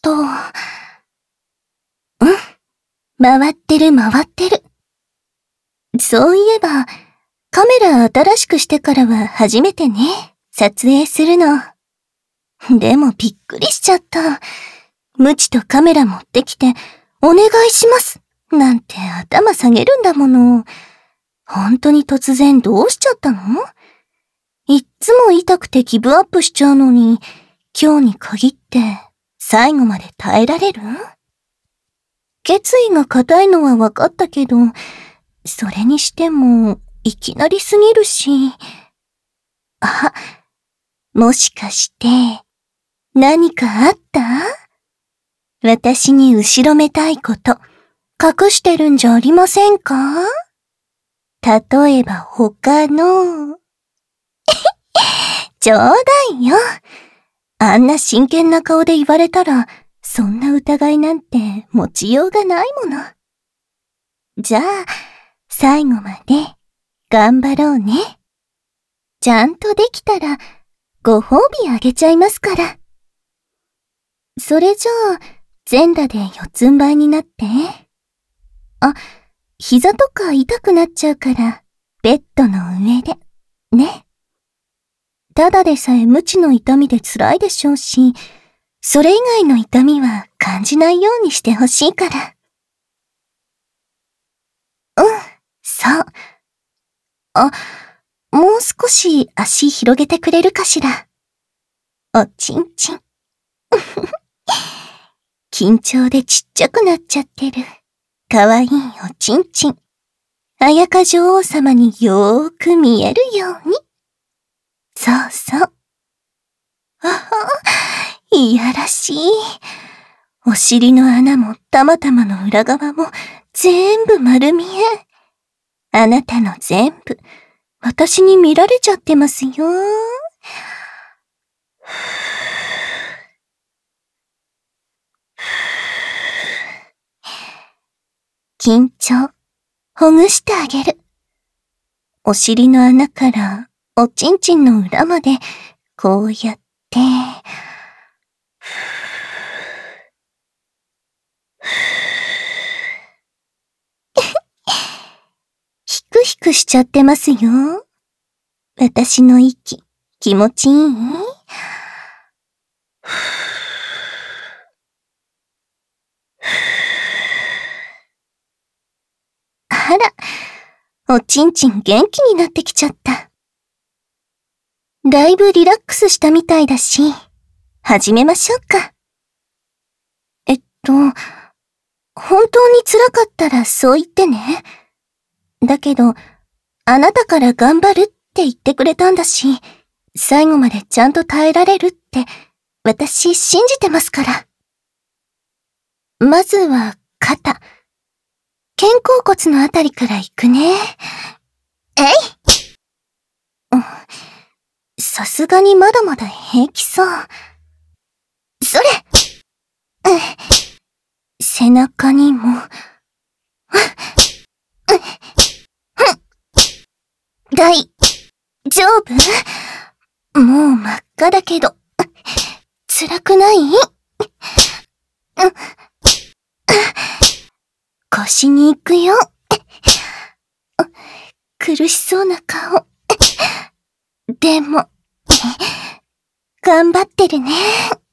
と。回ってる。そういえば、カメラ新しくしてからは初めてね、撮影するの。でもびっくりしちゃった。ムチとカメラ持ってきて、お願いします。なんて頭下げるんだもの。本当に突然どうしちゃったの？いっつも痛くてギブアップしちゃうのに、今日に限って最後まで耐えられる？決意が固いのは分かったけど、それにしてもいきなりすぎるし。あ、もしかして何かあった？私に後ろめたいこと隠してるんじゃありませんか？例えば他の。冗談よ。あんな真剣な顔で言われたら、そんな疑いなんて持ちようがないもの。じゃあ、最後まで頑張ろうね。ちゃんとできたら、ご褒美あげちゃいますから。それじゃあ、全裸で四つん這いになって。あ、膝とか痛くなっちゃうから、ベッドの上で、ね。ただでさえ無知の痛みで辛いでしょうし、それ以外の痛みは感じないようにしてほしいから。そう。あ、もう少し足広げてくれるかしら。おちんちん。緊張でちっちゃくなっちゃってる。かわいいおちんちん。綾香女王様によーく見えるように。そうそう。あは、いやらしい。お尻の穴もたまたまの裏側も全部丸見え。あなたの全部、私に見られちゃってますよ。緊張、ほぐしてあげる。お尻の穴からおちんちんの裏まで、こうやって、ひくひくしちゃってますよ。私の息、気持ちいい？あら、おちんちん元気になってきちゃった。だいぶリラックスしたみたいだし、始めましょうか。本当に辛かったらそう言ってね。だけど、あなたから頑張るって言ってくれたんだし、最後までちゃんと耐えられるって、私信じてますから。まずは肩。肩甲骨のあたりから行くね。さすがにまだまだ平気そう。それ！背中にも。大丈夫？もう真っ赤だけど、辛くない？腰に行くよ。苦しそうな顔。でも、頑張ってるね。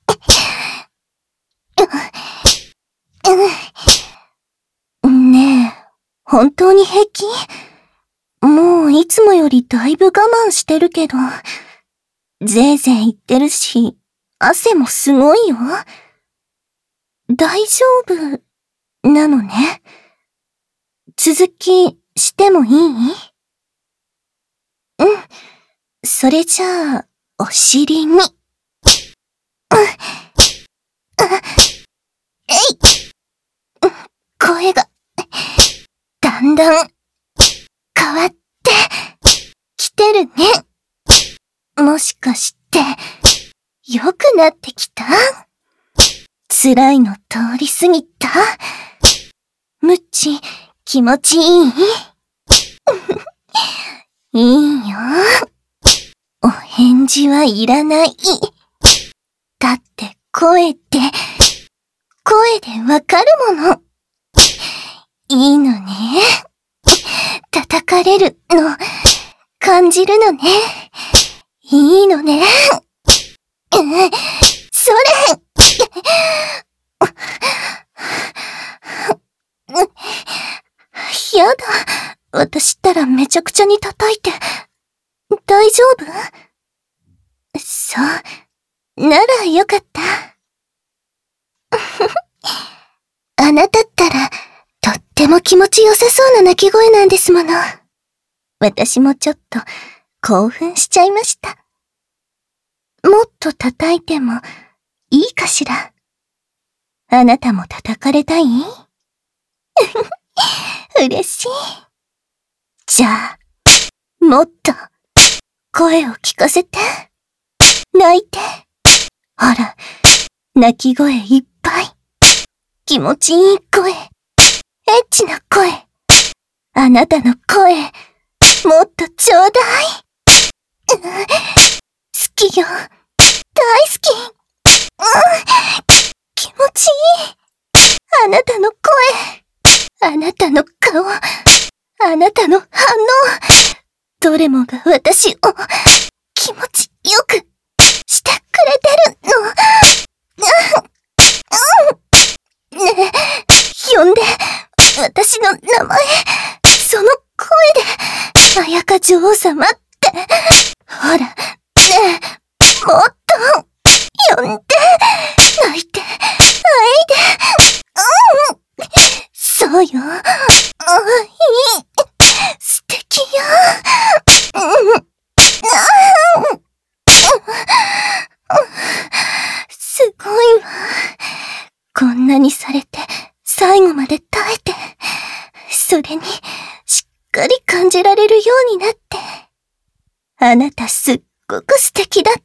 ねえ、本当に平気？もういつもよりだいぶ我慢してるけど、ぜいぜい言ってるし、汗もすごいよ。大丈夫なのね。続きしてもいい？それじゃあ、お尻に。声が、だんだん、変わって、きてるね。もしかして、良くなってきた？辛いの通り過ぎた？むっち、気持ちいい？いいよ。お返事はいらない。だって声って声でわかるもの。いいのね。叩かれるの、感じるのね。いいのね。それやだ。私ったらめちゃくちゃに叩いて、大丈夫？そう。ならよかった。あなたったら、とっても気持ちよさそうな鳴き声なんですもの。私もちょっと興奮しちゃいました。もっと叩いてもいいかしら。あなたも叩かれたい？嬉しい。じゃあ、もっと声を聞かせて。泣いて。ほら、泣き声いっぱい。気持ちいい声。エッチな声。あなたの声、もっとちょうだい。好きよ。大好き。気持ちいい。あなたの声。あなたの顔。あなたの反応。どれもが私を気持ちよくしてくれてるの。ねえ、呼んで。私の名前。その声で。あやか女王様って。ほら、ねえ、もっと、呼んで。泣いて、そうよ。いい。素敵よ。すごいわ。こんなにされて、最後まで耐えて、それに、しっかり感じられるようになって。あなたすっごく素敵だった。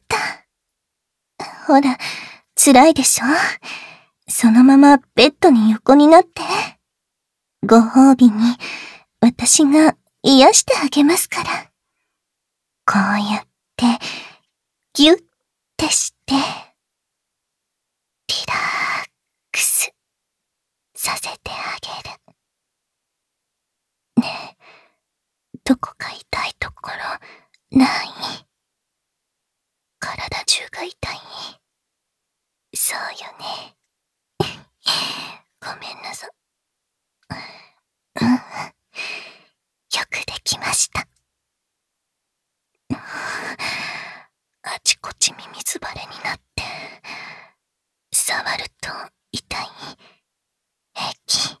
ほら、辛いでしょ？そのままベッドに横になって。ご褒美に、私が癒してあげますから。こうやって、ぎゅってして、リラックスさせてあげる。ねえ、どこか痛いところ、ない？体中が痛い？そうよね。ごめんなさい。よくできました。あちこち耳ずばれになって、触ると痛い？平気？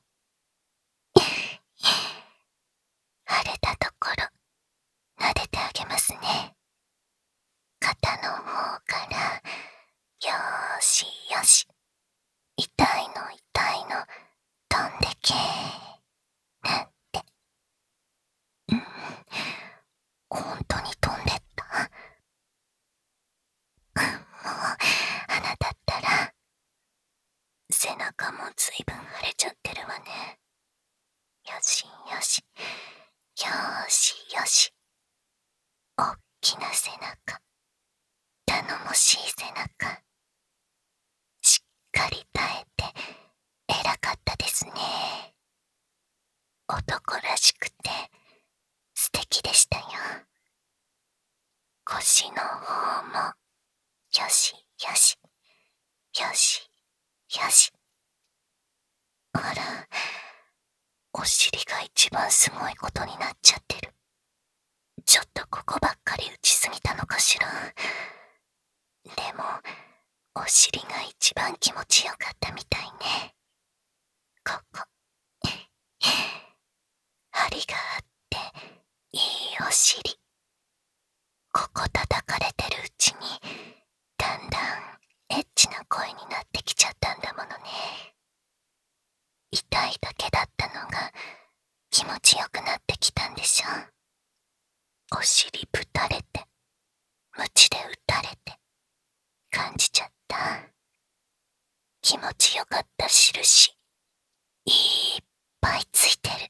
腫れたところ、撫でてあげますね。肩の方から、よーしよし。痛いの痛いの、飛んでけー。なんて。本当に飛んでった。もう、あなたったら、背中もずいぶん腫れちゃってるわね。よしよし。よーしよし。おっきな背中。頼もしい背中。しっかり耐えて、偉かったですね。男らしくて、素敵でしたよ。腰の方も、よしよし。よしよし。あら、お尻が一番すごいことになっちゃってる。ちょっとここばっかり打ちすぎたのかしら。でも、お尻が一番気持ちよかったみたいね。ここ。張りがあって、いいお尻。ここ叩かれてるうちに、だんだんエッチな声になってきちゃったんだものね。痛いだけだったのが、気持ちよくなってきたんでしょ。お尻ぶたれて、鞭で打たれて、感じちゃった。気持ちよかった印、いっぱいついてる。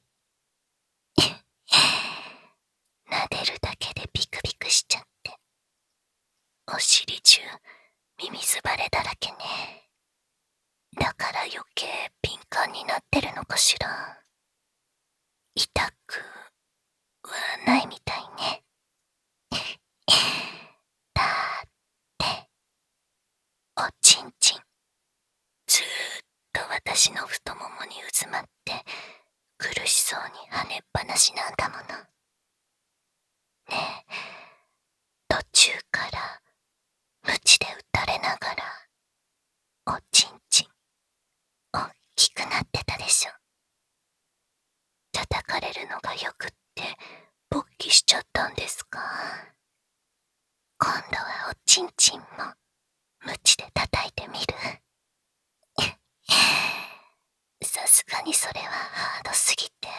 撫でるだけでビクビクしちゃって。お尻中、耳ずばれだらけね。だから余計しら。痛くはないみたいね。だって、おちんちん、ずーっと私の太ももに渦まって、苦しそうに跳ねっぱなしなんだもの。ねえ、途中から鞭で打たれながら、おちんちん、おっきくなってたでしょ。叩かれるのがよくって、勃起しちゃったんですか。今度はおちんちんも、鞭で叩いてみる。さすがにそれはハードすぎて。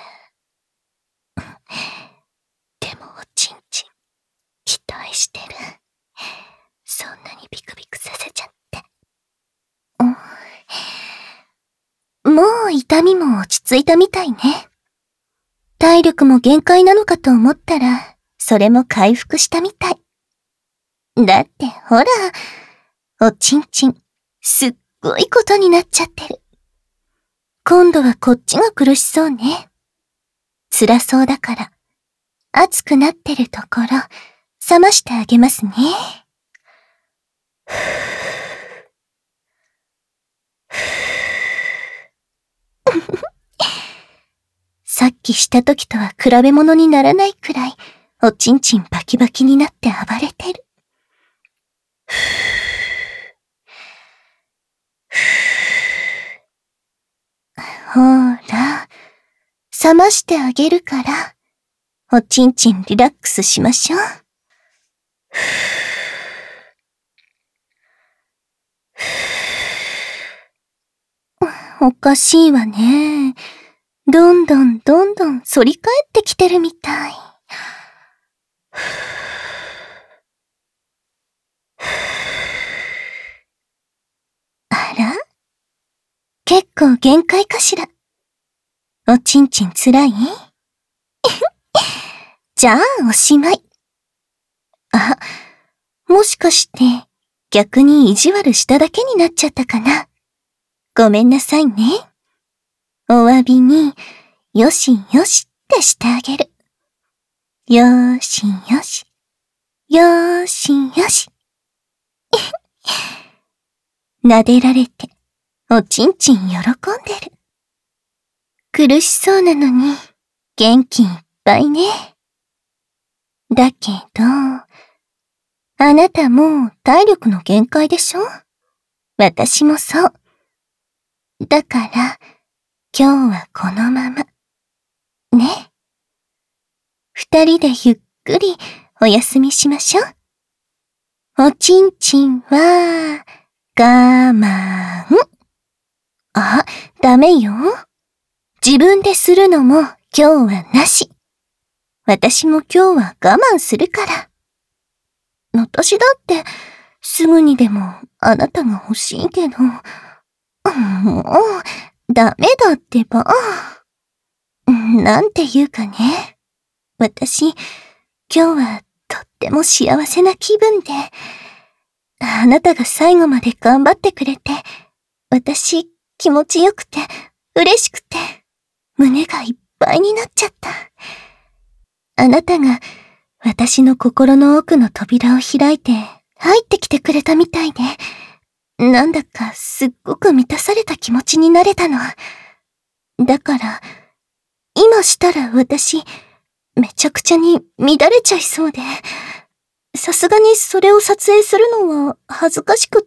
でもおちんちん、期待してる。そんなにビクビクさせちゃって。もう痛みも落ち着いたみたいね。体力も限界なのかと思ったら、それも回復したみたい。だってほら、おちんちん、すっごいことになっちゃってる。今度はこっちが苦しそうね。辛そうだから、熱くなってるところ、冷ましてあげますね。さっきした時とは比べ物にならないくらい、おちんちんバキバキになって暴れてる。ほら、冷ましてあげるから、おちんちんリラックスしましょう。おかしいわね。どんどん反り返ってきてるみたい。あら？結構限界かしら。おちんちんつらい？じゃあおしまい。あ、もしかして逆に意地悪しただけになっちゃったかな。ごめんなさいね。お詫びに、よしよしってしてあげる。よーしよし。よーしよし。撫でられて、おちんちん喜んでる。苦しそうなのに、元気いっぱいね。だけど、あなたもう体力の限界でしょ？私もそう。だから、今日はこのまま。ね。二人でゆっくりお休みしましょう。おちんちんは、我慢。あ、ダメよ。自分でするのも今日はなし。私も今日は我慢するから。私だってすぐにでもあなたが欲しいけど、もうダメだってば。なんていうかね。私、今日はとっても幸せな気分で、あなたが最後まで頑張ってくれて、私気持ちよくて嬉しくて、胸がいっぱいになっちゃった。あなたが私の心の奥の扉を開いて入ってきてくれたみたいで、なんだかすっごく満たされた気持ちになれたの。だから、今したら私、めちゃくちゃに乱れちゃいそうで、さすがにそれを撮影するのは恥ずかしくって。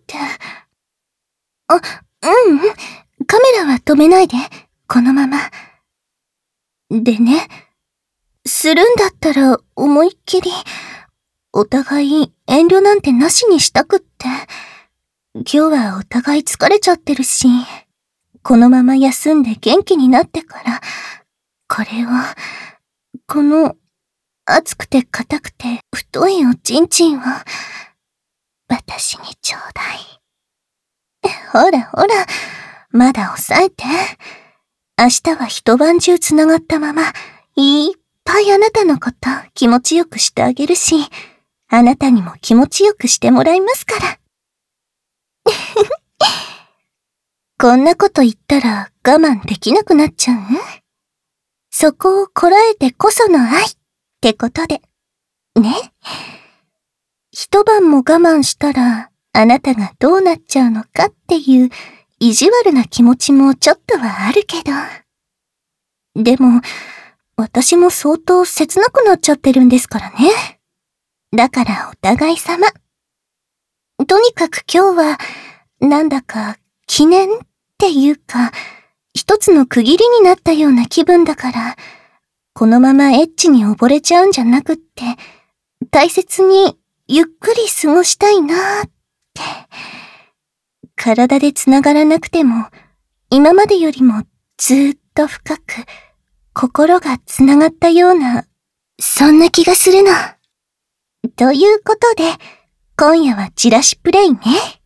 カメラは止めないで、このまま。でね、するんだったら思いっきり、お互い遠慮なんてなしにしたくって。今日はお互い疲れちゃってるし、このまま休んで元気になってから、これを、この熱くて硬くて太いおちんちんを、私にちょうだい。ほらほら、まだ抑えて。明日は一晩中つながったまま、いっぱいあなたのこと気持ちよくしてあげるし、あなたにも気持ちよくしてもらいますから。 こんなこと言ったら我慢できなくなっちゃう？そこをこらえてこその愛ってことで。ね。一晩も我慢したらあなたがどうなっちゃうのかっていう意地悪な気持ちもちょっとはあるけど。でも、私も相当切なくなっちゃってるんですからね。だからお互い様。とにかく今日は、なんだか記念っていうか、一つの区切りになったような気分だから、このままエッチに溺れちゃうんじゃなくって、大切にゆっくり過ごしたいなーって。体でつながらなくても、今までよりもずーっと深く、心がつながったような、そんな気がするの。ということで、今夜はチラシプレイね。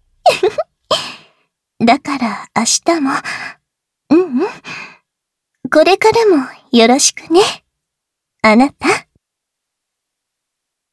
だから明日も、これからもよろしくね。あなた。